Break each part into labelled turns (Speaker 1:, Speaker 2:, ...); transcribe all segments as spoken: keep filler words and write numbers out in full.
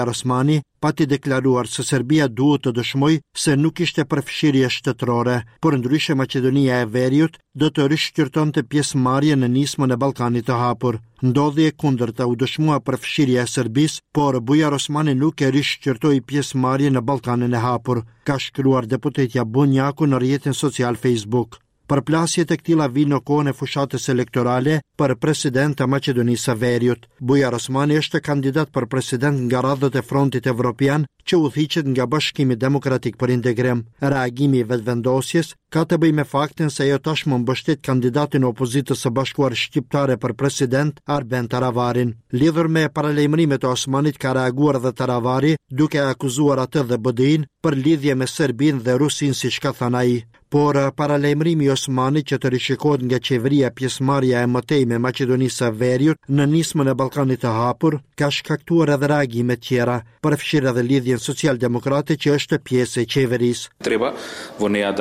Speaker 1: Osmani pati deklaruar se Serbia duhet të dëshmoj se nuk ishte përfshirje shtetërore, por ndryshe Maqedonia e Veriut do të rishqyrtonte pjesëmarrje në nismën e Ballkanit të hapur. Ndodhi e kundërta, u dëshmua përfshirja e Serbisë, por Bujar Osmani nuk e rishqyrtoi pjesëmarrjen në Ballkanin e hapur, ka shkruar deputetja Bunjaku në rrjetin social Facebook. Përplasjet e këtilla vinë në kohën e fushatës elektorale për president të Maqedonisë së Veriut. Bujar Osmani është kandidat për president nga radhët e Frontit Evropian që udhëhiqet nga Bashkimi Demokratik për Integrim. Reagimi i vetëvendosjes ka të bëjë me faktin se ajo tashmë mbështet kandidatin e opozitës së bashkuar shqiptare për president Arben Taravarin. Lidhur me paralajmërimet e Osmanit ka reaguar edhe Taravari duke akuzuar atë dhe B D I-n për lidhje me Serbinë dhe Rusinë, siç ka thënë ai. Por paralajmërimi i Osmanit që të rishikohet nga qeveria pjesëmarrja e mëtejme e Maqedonisë së Veriut në nismën e Ballkanit të hapur ka shkaktuar edhe reagime tjera, përfshirë edhe lidhjen socialdemokrate që është pjesë e qeverisë.
Speaker 2: Treba во нея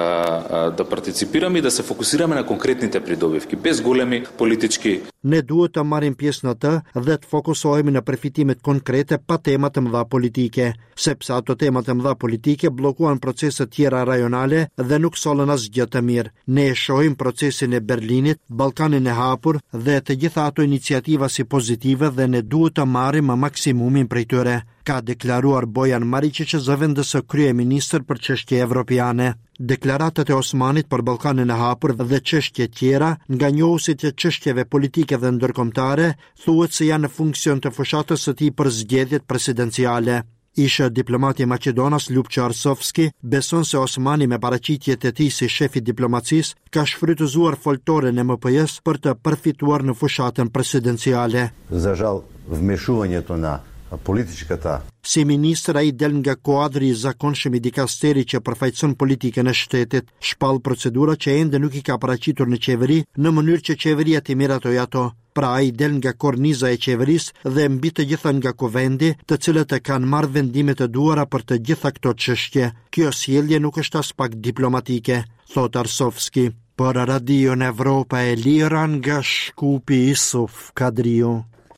Speaker 2: да да парticipirаме и да се фокусираме на конкретните придобивки, без големи политички.
Speaker 1: Ne duhet të marrim pjesë në të dhe të fokusohemi në përfitimet konkrete pa tema të mëdha politike, sepse ato tema të mëdha politike bllokuan procese tjera rajonale dhe nuk sollën asgjë të mirë. Ne e shohim procesin e Berlinit, Ballkanin e hapur dhe të gjitha ato iniciativa si pozitive dhe ne duhet të marrim më maksimumin prej tyre, ka deklaruar Bojan Maričić, zëvendës kryeministër për çështje evropiane. Deklaratat e Osmanit për Ballkanin e hapur dhe çështje tjera nga njohusit e çështjeve politike dhe ndërkombëtare thuhet se janë në funksion të fushatës së tij për zgjedhjet presidenciale. Ish diplomati maqedonas Ljupço Arsovski beson se Osmani me paraqitjet e tij si shefi diplomacisë ka shfrytëzuar foltoren e M P S për të përfituar në fushatën presidenciale.
Speaker 3: За жал, вмешувањето на политичката.
Speaker 1: Si ministër ai del nga kuadri i zakonshëm i dikasteri që përfaqëson politikën e shtetit, shpall procedura që ende nuk i ka paraqitur në qeveri në mënyrë që qeveria të miratoj ato. Pra ai del nga korniza e qeverisë dhe mbi të gjitha nga kuvendi, të cilët e kanë marrë vendimet e duara për të gjitha këto çështje. Kjo sjellje nuk është as pak diplomatike, thot Arsovski. Për Radion Evropa e Lira nga Shkupi Isuf Kadriu.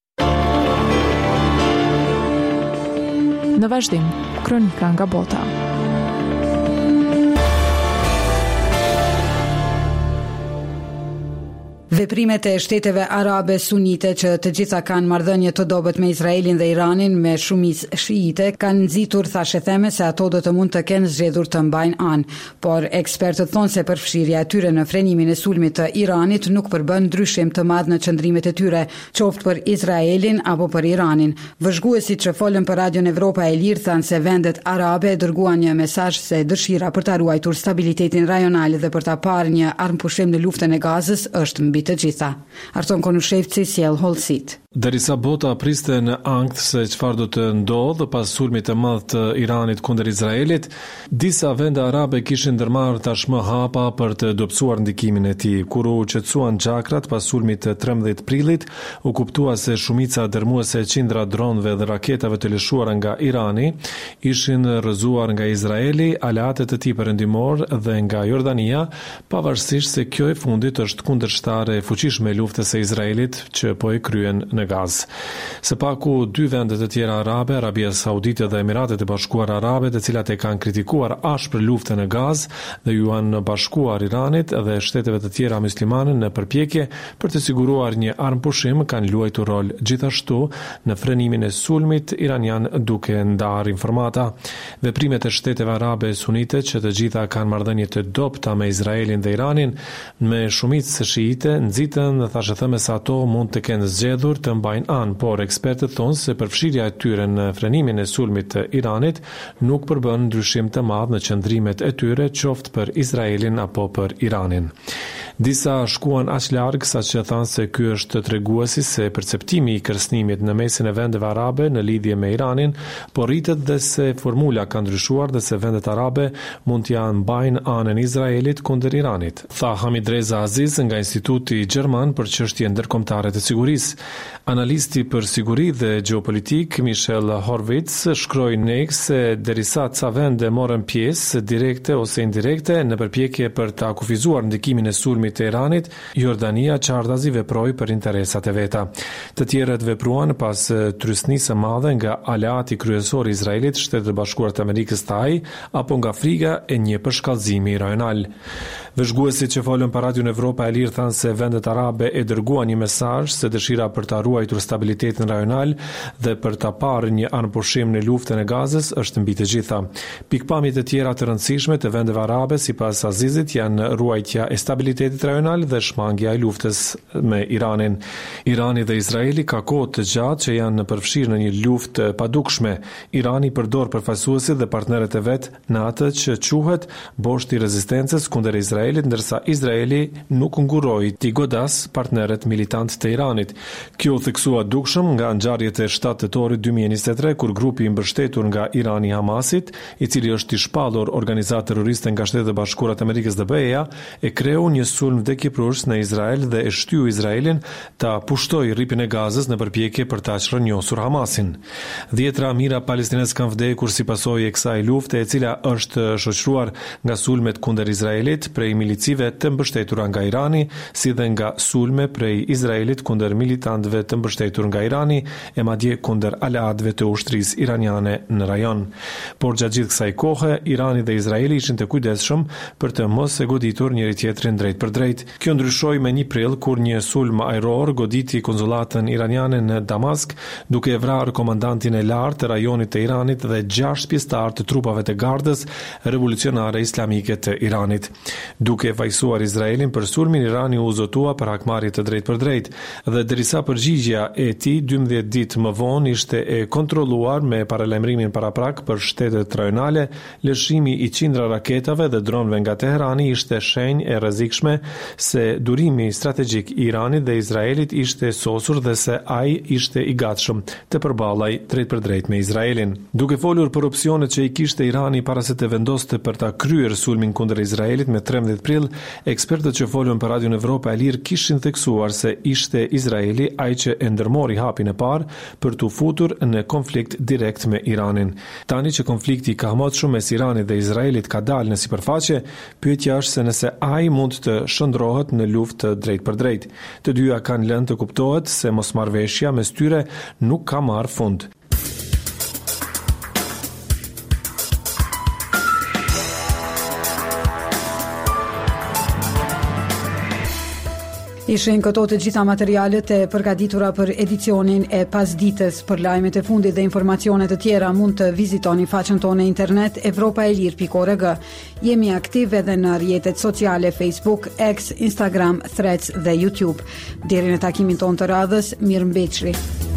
Speaker 4: Në vazhdim, kronika nga bota.
Speaker 5: Veprimet e shteteve arabe sunite që të gjitha kanë marrëdhënie të dobët me Izraelin dhe Iranin me shumicë šiite kanë nxitur thashë theme se ato do të mund të kenë zgjedhur të mbajnë anë, por ekspertët thonë se përfshirja e tyre në frenimin e sulmit të Iranit nuk përbën ndryshim të madh në qëndrimet e tyre, qoftë për Izraelin apo për Iranin. Vëzhguesit që folën për Radion Evropa e Lirë thanë se vendet arabe dërguan një mesazh se dëshira për ta ruajtur stabilitetin rajonal dhe për ta parë një armpushim në luftën e Gazës është mbi të gjitha. Arton Konushevci sjell hollësit.
Speaker 6: Derisa bota priste në ankth se çfarë do të ndodhë pas sulmit të madh të Iranit kundër Izraelit, disa vende arabe kishin ndërmarrë tashmë hapa për të dobësuar ndikimin e tij. Kur u qetësuan xhakrat pas sulmit të trembëdhjetë prillit, u kuptua se shumica dërmuese e qindra dronëve dhe raketave të lëshuara nga Irani ishin rrëzuar nga Izraeli, aleatet e tij perëndimor dhe nga Jordania, pavarësisht se kjo e fundit është kundërshtare e fuqishme e luftës së Izraelit që po e kryen në Gazë. Së paku dy vende të tjera arabe, Arabia Saudite dhe Emiratet e Bashkuara Arabe, të cilat e kanë kritikuar ashpër luftën në Gazë dhe ju janë bashkuar Iranit dhe shteteve të tjera muslimane në përpjekje për të siguruar një armpushim, kanë luajtur rol gjithashtu në frenimin e sulmit iranian duke ndarë informata. Veprimet e shteteve arabe sunite që të gjitha kanë marrëdhënie të dobta me Izraelin dhe Iranin me shumicë shiite nxitën dhe thashë thëme se ato mund të kenë zgjedhur të mbajnë anë, por ekspertët thonë se përfshirja e tyre në frenimin e sulmit të Iranit nuk përbën ndryshim të madh në qëndrimet e tyre, qoftë për Izraelin apo për Iranin. Disa shkuan aq larg saqë thanë se ky është treguesi se perceptimi i kërcënimit në mesin e vendeve arabe në lidhje me Iranin po rritet dhe se formula ka ndryshuar dhe se vendet arabe mund t'ja mbajnë anën Izraelit kundër Iranit. Tha Hamid Reza Aziz nga Instituti Gjerman për çështje ndërkombëtare të sigurisë. Analisti për siguri dhe geopolitik Michel Horvitz shkroi në X se derisa ca vende morën pjesë direkte ose indirekte në përpjekje për ta kufizuar ndikimin e sulmit Regjionit të Iranit, Jordania çardazi veproi për interesat e veta. Të tjerët vepruan pas trysnisë së madhe nga aleati kryesor i Izraelit, Shtetet e Bashkuara të Amerikës të A I, apo nga frika e një përshkallëzimi rajonal. Vëzhguesit që folën për Radion Evropa e Lirë thanë se vendet arabe e dërguan një mesazh se dëshira për ta ruajtur stabilitetin rajonal dhe për ta parë një anëpushim në luftën e Gazës është mbi të gjitha. Pikpamjet e tjera të rëndësishme të vendeve arabe sipas Azizit janë ruajtja e stabilitetit rajonal dhe shmangja e luftës me Iranin. Irani dhe Izraeli ka kohë të gjatë që janë përfshirë në një luftë padukshme. Irani përdor përfaqësuesit dhe partnerët e vet në atë që quhet boshti i rezistencës kundër Izraelit, ndërsa Izraeli nuk nguroi t'i godas partnerët militant të Iranit. Kjo u theksua dukshëm nga ngjarjet e shtatë tetorit dy mijë e njëzet e tre, kur grupi i mbështetur nga Irani Hamasit, i cili është i shpallur organizatë terroriste nga Shtetet e Bashkuara të Amerikës dhe B E-ja, e kreu një sulm vdekjeprues në Izrael dhe e shtyu Izraelin ta pushtoj rripin e Gazës në përpjekje për ta shërnjosur Hamasin. Dhjetra mijëra palestinezë kanë vdekur si pasojë e kësaj lufte, e cila është shoqëruar nga sulmet kundër Izraelit prej milicive të mbështetura nga Irani, si dhe nga sulme prej Izraelit kundër militantëve të mbështetur nga Irani e madje kundër aleatëve të ushtrisë iraniane në rajon. Por gjatë gjithë kësaj kohe, Irani dhe Izraeli ishin të kujdesshëm për të mos e goditur njëri tjetrin drejt për drejt. Kjo ndryshoi me një prill kur një sulm ajror goditi konsulatën iraniane në Damask, duke e vrarë komandantin e lartë të rajonit të Iranit dhe gjashtë pjesëtar të trupave të Gardës Revolucionare Islamike të Iranit. Duke vajsuar Izraelin për sulmin, Irani u zotua për hakmarrje të drejt për drejt dhe derisa përgjigjja e tij dymbëdhjetë ditë më vonë ishte e kontrolluar me paralajmërimin paraprak për shtetet rajonale, lëshimi i qindra raketave dhe dronëve nga Teherani ishte shenjë e rrezikshme se durimi strategjik i Iranit dhe Izraelit ishte sosur dhe se ai ishte i gatshëm të përballaj drejt për drejt me Izraelin. Duke folur për opsionet që i kishte Irani para se të vendoste për ta kryer sulmin kundër Izraelit me trembëdhjetë prill, ekspertët që folën për Radion Evropa e Lirë kishin theksuar se ishte Izraeli ai që e ndërmori hapin e parë për t'u futur në konflikt direkt me Iranin. Tani që konflikti ka hamotshëm mes Iranit dhe Izraelit ka dalë në sipërfaqe, pyetja është se nëse ai mund të shndrohet në luftë drejt për drejt. Të dyja kanë lënë të kuptohet se mosmarrveshja mes tyre nuk ka marrë fund.
Speaker 5: Ishin këto të gjitha materialet e përgatitura për edicionin e pasdites. Për lajmet e fundit dhe informacionet të tjera mund të vizitoni faqen tonë internet evropaelir pikë org. Jemi aktiv edhe në rrjetet sociale Facebook, X, Instagram, Threads dhe YouTube. Deri në takimin tonë të radhës, mirëmbëjtje.